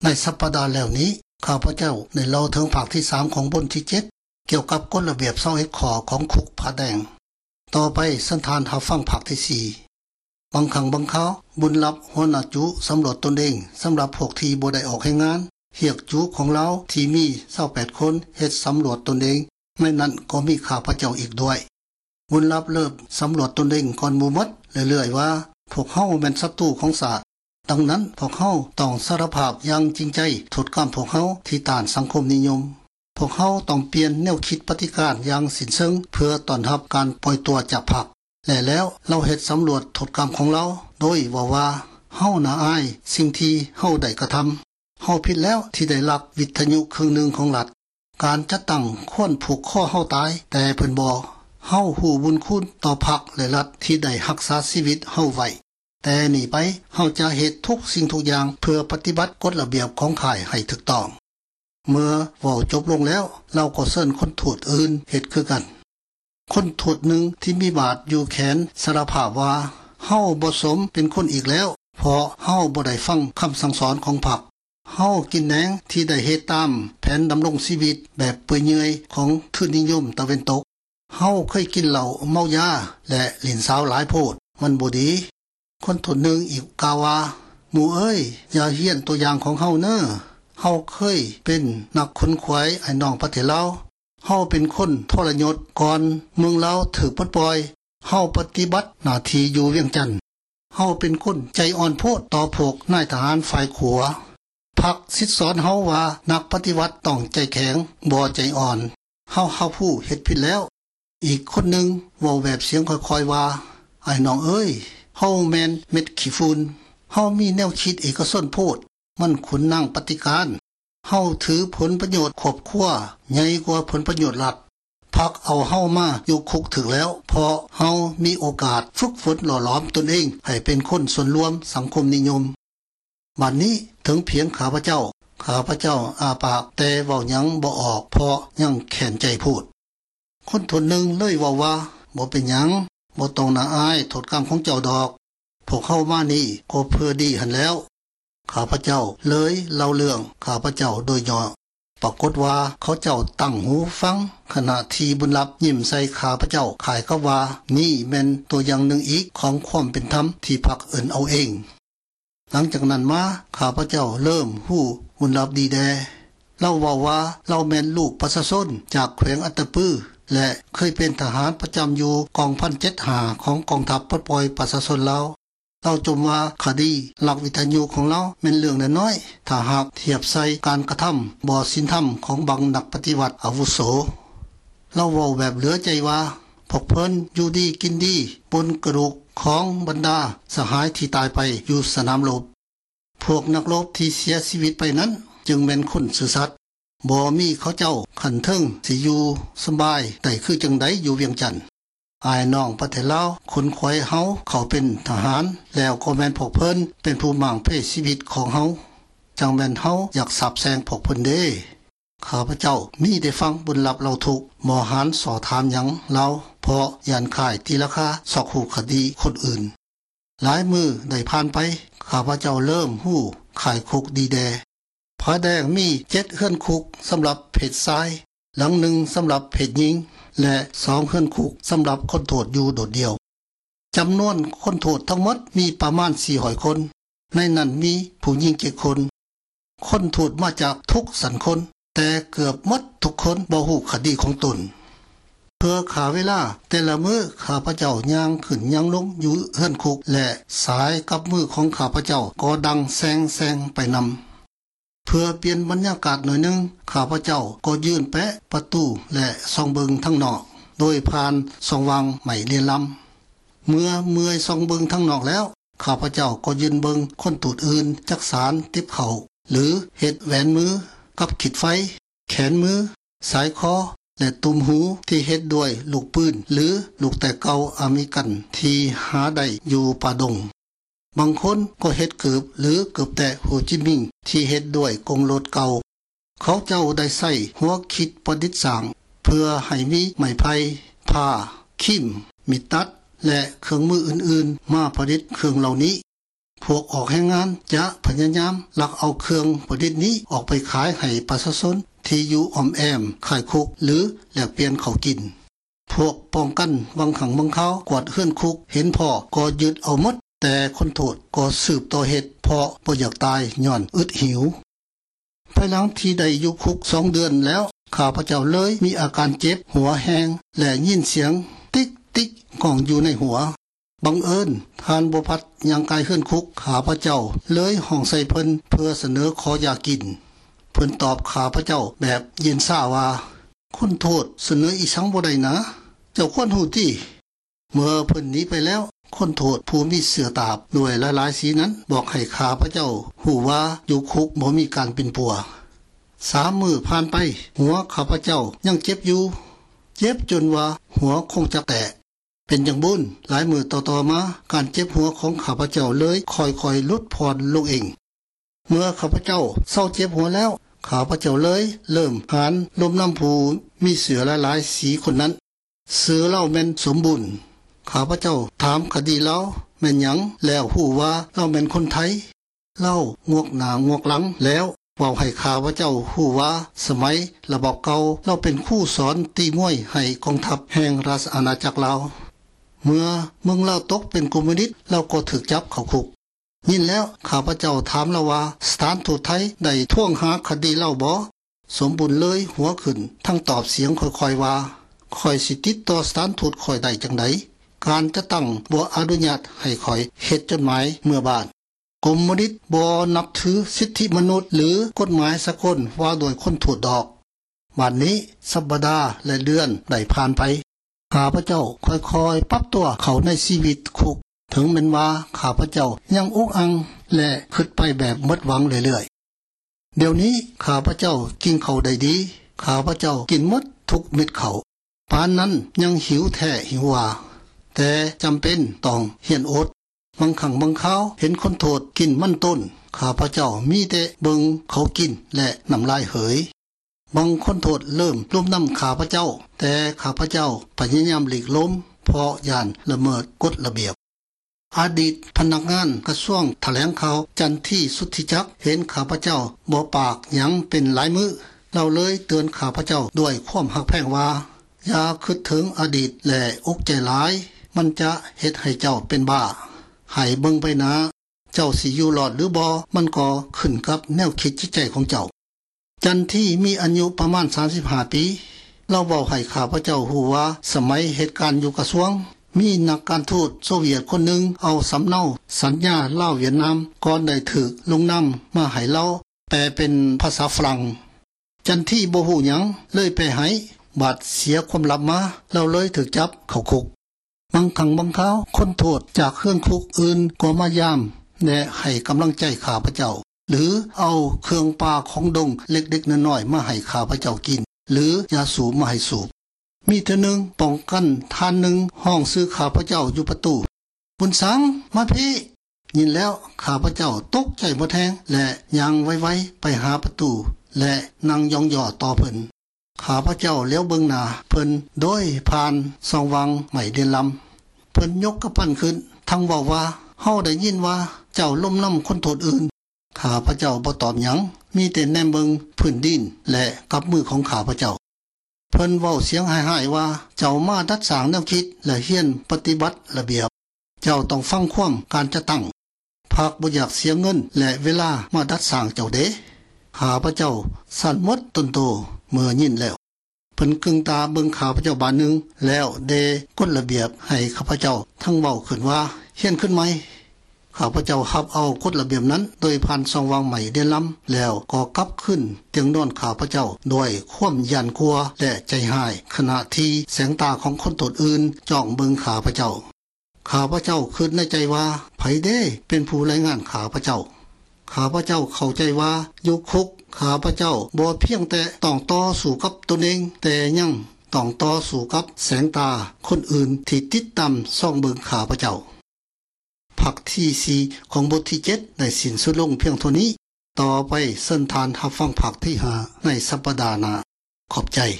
ในสัปดาห์แล้วนี้ข้าพเจ้าได้เล่าถึงภาคที่3ของบทที่7เกี่ยวกับกฎระเบียบ21ข้อของคุกผาแดงต่อไปสันทานหาฟังภาคที่4บางครั้งบางคราวบุญรับหัวหน้าจุสำรวจตนเองสำหรับพวกที่บ่ได้ออกให้งานเฮียกจุของเราที่มี28คนเฮ็ดสำรวจตนเองในนั้นก็มีข้าพเจ้าอีกด้วยบุญรับเริ่มสำรวจตนเองก่อนหมู่หมดเรื่อยๆว่าพวกเฮาเป็นศัตรูของศาสตร์ดังนั้นพวกเฮาต้องสารภาพอย่างจริงใจโทษกรรมพวกเฮาที่ต้านสังคมนิยมพวกเฮาต้องเปลี่ยนแนวคิดปฏิการอย่างสิ้นเชิงเพื่อต้อนรับการปล่อยตัวจากพรรคและแล้วเราเฮ็ดสำรวจโทษกรรมของเราโดยว่าเฮาน่าอายสิ่งที่เฮาได้กระทำเฮาผิดแล้วที่ได้ลักวิทยุครึ่งหนึ่งของรัฐการจัดตั้งควรผูกข้อเฮาตายแต่เพิ่นบ่เฮาฮู้บุญคุณต่อพรรคและรัฐที่ได้รักษาชีวิตเฮาไว้แต่นี่ไปเฮาจะเฮ็ดทุกสิ่งทุกอย่างเพื่อปฏิบัติกฎระเบียบของข่ายให้ถูกต้องเมื่อเว้าจบลงแล้วเราก็เชิญคนทูตอื่นเฮ็ดคือกันคนทูตหนึ่งที่มีบาดอยู่แขนสารภาพว่าเฮาบ่สมเป็นคนอีกแล้วเพราะเฮาบ่ได้ฟังคำสั่งสอนของพรรคเฮากินแหนงที่ได้เฮ็ดตามแผนดำรงชีวิตแบบเปื่อยเนื่อยของทุนนิยมตะเวนตกเฮาเคยกินเหล้าเมายาและเล่นสาวหลายโพดมันบ่ดีคนทูตหนึ่งอีกกล่าวว่าหมู่เอ้ยอย่าเฮียนตัวอย่างของเฮาเน้อเฮาเคยเป็นนักค้นขวายไอ้น้องประเทศลาวเฮาเป็นคนทรยศก่อนเมืองลาวถูกปลดปล่อยเฮาปฏิบัติหน้าที่อยู่เวียงจันทน์เฮาเป็นคนใจอ่อนโพดต่อพวกนายทหารฝ่ายขัวพรรคสิทธิสอนเฮาว่านักปฏิวัติต้องใจแข็งบ่ใจอ่อนเฮาผู้เฮ็ดผิดแล้วอีกคนหนึ่งเว้าแบบเสียงค่อยๆว่าไอ้น้องเอ้ยเฮาแม่นเม็ดขี้ฝุ่นเฮามีแนวคิดเอกชนโพดมันขุนนางปฏิการเฮาถือผลประโยชน์ครอบครัวใหญ่กว่าผลประโยชน์รัฐพรรคเอาเฮามาอยู่คุกถึงแล้วเพราะเฮามีโอกาสฝึกฝนหล่อหลอมตนเองให้เป็นคนส่วนรวมสังคมนิยมบัดนี้ถึงเพียงข้าพเจ้าอาปากแต่เว้าหยังบ่ออกเพราะยังแข็งใจพูดคนทนหนึ่งเลยว่าบ่เป็นหยังบ่ต้องน่าอายโทษกรรมของเจ้าดอกพวกเข้ามานี่ก็เพื่อดีหันแล้วข้าพเจ้าเลยเล่าเรื่องข้าพเจ้าโดยย่อปรากฏว่าเขาเจ้าตั้งหูฟังขณะที่บุญรับยิ้มใส่ข้าพเจ้าขายก็ว่านี่แม่นตัวอย่างหนึ่งอีกของความเป็นธรรมที่พรรคเอิ้นเอาเองหลังจากนั้นมาข้าพเจ้าเริ่มฮู้บุญรับดีแดเล่าว่าเราแม่นลูกประชาชนจากแขวงอัตตปือและเคยเป็นทหารประจำอยู่กองพัน75ของกองทัพปลดปล่อยประชาชนลาวเราจมว่าคดีหลักวิทยุของเราเป็นเรื่องน้อยๆถ้าหากเทียบใส่การกระทำบ่ศีลธรรมของบางนักปฏิวัติอาวุโสเราเว้าแบบเหลือใจว่าพวกเพิ่นอยู่ดีกินดีบนกระดูกของบรรดาสหายที่ตายไปอยู่สนามรบพวกนักรบที่เสียชีวิตไปนั้นจึงเป็นคนซื่อสัตย์บ่มีเขาเจ้าขันเทิงสิอยู่สบายได้คือจังไดอยู่เวียงจันทน์อายน้องประเทศลาวคนขวายเฮาเขาเป็นทหารแล้วก็แม่นพวกเพิ่นเป็นผู้มั่งเพศชีวิตของเฮาจังแม่นเฮาอยากสาบแซงพวกเพิ่นเด้ข้าพเจ้ามีได้ฟังบุญรับเราทุกหมอหารสอถามหยังเราเพราะยานข่ายตีราคาสอกหูคดีคนอื่นหลายมือได้ผ่านไปข้าพเจ้าเริ่มฮู้ข่ายคุกดีแดผาแดงมี7เฮือนคุกสำหรับเพศชายหลังหนึ่งสำหรับเพศหญิงและ2เฮือนคุกสำหรับคนโทษอยู่โดดเดียวจำนวนคนโทษทั้งหมดมีประมาณ400คนในนั้นมีผู้หญิง7คนคนโทษมาจากทุกสัญชนแต่เกือบหมดทุกคนบ่ฮู้คดีของตนเพื่อขาเวลาแต่ละมื้อข้าพเจ้าย่างขึ้นย่างลงอยู่เฮือนคุกและสายกับมือของข้าพเจ้าก็ดังแซงไปนำเพื่อเปลี่ยนบรรยากาศหน่อยนึงข้าพเจ้าก็ยื่นแปะประตูและส่องเบิงทั้งนอกโดยผ่านส่องวางใหม่เรียนลำเมื่อยส่องเบิงทั้งนอกแล้วข้าพเจ้าก็ยืนเบิงคนตูดอื่นจักสารติบเข่าหรือเฮ็ดแหวนมือกับขีดไฟแขนมือสายคอและตุ่มหูที่เฮ็ดด้วยลูกปืนหรือลูกแต่เก่าอเมริกันที่หาได้อยู่ป่าดงบางคนก็เฮ็ดเกือบหรือเกือบแต่โฮจิมินห์ที่เฮ็ดด้วยกงโลดเก่าเขาเจ้าได้ใส่หัวคิดประดิษฐ์สร้างเพื่อให้มีไม้ไผ่ผ้าคิมมิดตัดและเครื่องมืออื่นๆมาประดิษฐ์เครื่องเหล่านี้พวกออกแรงงานจะพยายามลักเอาเครื่องประดิษฐ์นี้ออกไปขายให้ประชาชนที่อยู่อ้อมแอมขายคุกหรือแลกเปลี่ยนเขากินพวกป้องกันวังขังบังเขากวาดเฮือนคุกเห็นพ่อก็ยึดเอาหมดแต่คนโทษก็สืบต่อเหตุเพราะบ่อยากตายย้อนอึดหิวภายหลังที่ได้อยู่คุก2 เดือนแล้วข้าพเจ้าเลยมีอาการเจ็บหัวแห้งและยินเสียงติ๊กติ๊กก้องอยู่ในหัวบังเอิญท่านบ่พัดยังกายขึ้นคุกข้าพเจ้าเลยห้องใส่เพิ่นเพื่อเสนอขอยากินเพิ่นตอบข้าพเจ้าแบบเย็นซ่าว่าคนโทษเสนออีสังบ่ได้นะเจ้าควรฮู้ติเมื่อเพิ่นหนีไปแล้วคนโทษผู้มีเสื้อตาบด้วยหลายๆสีนั้นบอกให้ข้าพเจ้าฮู้ว่าอยู่คุกบ่มีการเป็นปัว3 มื้อผ่านไปหัวข้าพเจ้ายังเจ็บอยู่เจ็บจนว่าหัวคงจะแตกเป็นอย่างบุญหลายมื้อต่อมาการเจ็บหัวของข้าพเจ้าเลยค่อยๆลดผ่อนลงเองเมื่อข้าพเจ้าเศร้าเจ็บหัวแล้วข้าพเจ้าเลยเริ่มหานลมน้ำผูมีเสือหลายๆสีคนนั้นเสือเล่าแม่นสมบูรณ์ข้าพเจ้าถามคดีเล่าแม่นหยังแล้วฮู้ว่าเราแม่นคนไทยเล่างวกหน้างวกหลังแล้วเว้าให้ข้าพเจ้าฮู้ว่าสมัยระบอบเก่าเราเป็นครูสอนตีมวยให้กองทัพแห่งราชอาณาจักรลาวเมื่อเมืองลาวตกเป็นคอมมิวนิสต์เราก็ถูกจับเข้าคุกยินแล้วข้าพเจ้าถามแล้วว่าสถานทูตไทยได้ท่วงหาคดีเล่าบ่สมบูรณ์เลยหัวขึ้นทั้งตอบเสียงค่อยๆว่าค่อยสิติดต่อสถานทูตค่อยได้จังไดการจะตั้งบ่อนุญาตให้ค่อยเฮ็ดจดหมายเมื่อบ้านคอมมิวนิสต์บ่นับถือสิทธิมนุษย์หรือกฎหมายสากลว่าโดยคนถูกดอกบัดนี้สัปดาห์และเดือนได้ผ่านไปข้าพเจ้าค่อยๆปรับตัวเข้าในชีวิตคุกถึงแม้ว่าข้าพเจ้ายังอุกอังและคิดไปแบบหมดหวังเรื่อยๆเดี๋ยวนี้ข้าพเจ้ากินข้าวได้ดีข้าพเจ้ากินหมดทุกเม็ดข้าวปานนั้นยังหิวแท้หิวว่าแต่จำเป็นต้องเฮียนอดบางครั้งบางคราวเห็นคนโทษกินมันต้นข้าพเจ้ามีแต่เบิ่งเขากินและน้ำลายเหยบางคนโทษเริ่มลุ่มน้ำข้าพเจ้าแต่ข้าพเจ้าพยายามหลีกล้มเพราะย่านละเมิดกฎระเบียบอดีตพนักงานกระทรวงแถลงข่าวจันที่สุทธิจักรเห็นข้าพเจ้าบ่ปากหยังเป็นหลายมื้อเราเลยเตือนข้าพเจ้าด้วยความหักแพงว่าอย่าคิดถึงอดีตและอกใจหลายมันจะเฮ็ดให้เจ้าเป็นบ้าให้เบิ่งไปนะเจ้าสิอยู่รอดหรือบ่มันก็ขึ้นกับแนวคิดจิตใจของเจ้าจันที่มีอายุประมาณ35 ปีเราเว้าให้ข้าพเจ้าฮู้ว่าสมัยเหตุการณ์อยู่กระทรวงมีนักการทูตโซเวียตคนหนึ่งเอาสำเนาสัญญาเล่าเวียดนามก่อนได้ถูกลงนำมาให้เราแปลเป็นภาษาฝรั่งจันที่บ่ฮู้หยังเลยไปให้บาดเสียความลับมาเราเลยถูกจับเข้าคุกบางครั้งบางคราวคนโทษจากเครื่องคุกอื่นก็มายามและให้กำลังใจข้าพเจ้าหรือเอาเครื่องปลาของดงเล็กๆน้อยๆมาให้ข้าพเจ้ากินหรือยาสูบมาให้สูบมีเทื่อนึงป้องกันท่านหนึ่งห้องซื้อข้าพเจ้าอยู่ประตูบุญสังมาพี่ยินแล้วข้าพเจ้าตกใจบ่แทงและย่างไวๆไปหาประตูและนั่งยองย่อต่อเพิ่นข้าพเจ้าเลี้ยวเบิ่งหน้าเพิ่นโดยผ่านส่องวังใหม่เดือนลำเพิ่นยกกระปั้นขึ้นทั้งเว้าว่าเฮาได้ยินว่าเจ้าล้มน้ำคนโทษอื่นข้าพเจ้าบ่ตอบหยังมีแต่แนมเบิ่งพื้นดินและกับมือของข้าพเจ้าเพิ่นเว้าเสียงหายๆว่าเจ้ามาดัดสร้างแนวคิดและเฮียนปฏิบัติระเบียบเจ้าต้องฟังความการจะตั้งภาคบ่อยากเสียเงินและเวลามาดัดสร้างเจ้าเด้ข้าพเจ้าสั่นหมดต้นโตเมื่อยินแล้วเพิ่นกึ่งตาเบิ่งข้าพเจ้าบาดนึงแล้วเดกฎระเบียบให้ข้าพเจ้าทั้งเว้าขึ้นว่าเฮียนขึ้นไหมข้าพเจ้ารับเอากฎระเบียบนั้นโดยผ่านช่องวางใหม่เดือนลำแล้วก็กลับขึ้นเตียงนอนข้าพเจ้าด้วยความยันกลัวและใจหายขณะที่แสงตาของคนตนอื่นจ้องเบิ่งข้าพเจ้าคิดในใจว่าไผเด้เป็นผู้รายงานข้าพเจ้าเข้าใจว่าอยู่คุกข้าพเจ้าบ่เพียงแต่ต้องต่อสู้กับตนเองแต่ยังต้องต่อสู้กับแสงตาคนอื่นที่ติดตามส่องเบิ่งข้าพเจ้าภาคที่4ของบทที่7ได้สิ้นสุดลงเพียงเท่านี้ต่อไปเส้นทานรับฟังภาคที่5ในสัปดาห์หน้าขอบใจ